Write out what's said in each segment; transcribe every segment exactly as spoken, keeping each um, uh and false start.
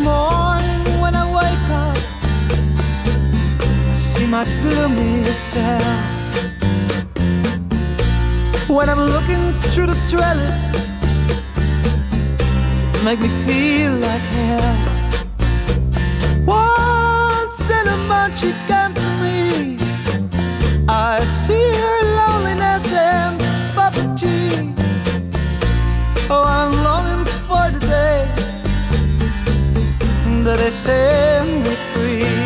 morning when I wake up, I see my gloomy self. When I'm looking through the trellis, it make me feel like hell. Once in a month she came to me, I see her loneliness and poverty. Oh, I'm longing for the day that they set me free.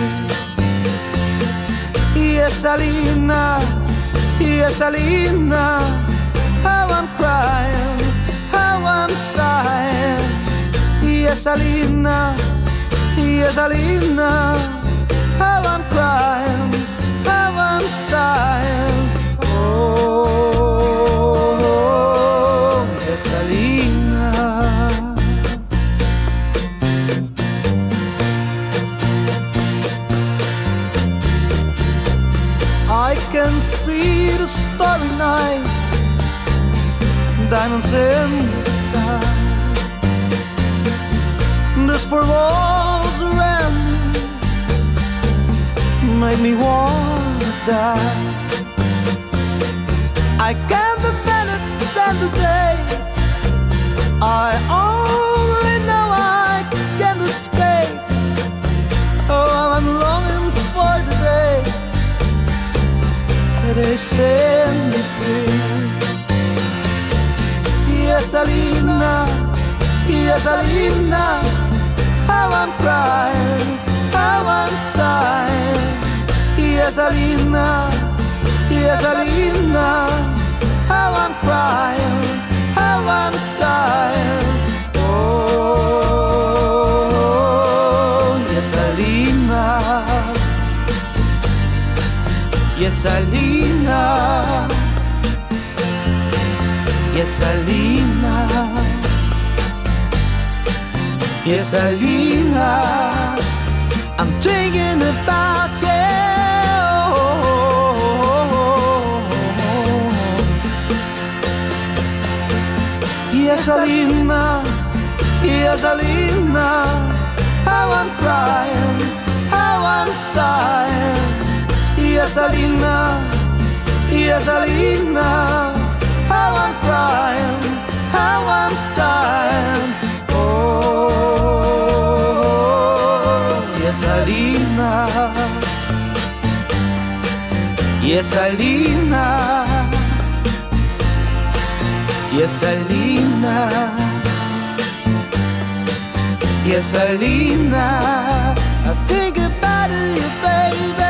Yes, Alina, yes, Alina, how I'm crying, how I'm sighing. Yes, Alina, yes, Alina, how I'm crying, how I'm sighing. Oh, yes, Alina. I can see the starry night, diamonds in the sky. There's four walls around me, make me want to die. I count the minutes and the days, I only know I can't escape. Oh, I'm longing for the day that they set me free. Yes, Alina, yes, Alina, how I'm crying, how I'm sighing. Yes, Alina, yes, Alina, how I'm crying, how I'm sighing. Oh, yes, Alina, yes, Alina, yes, Alina, yes, Alina, I'm thinking about you. Yes, Alina, yes, Alina, how I'm crying, how I'm sighing. Yes, Alina, yes, Alina, how I'm crying, how I'm sighing. Oh, yes, Alina, yes, Alina, yes, Alina, yes, Alina, I think about you, baby.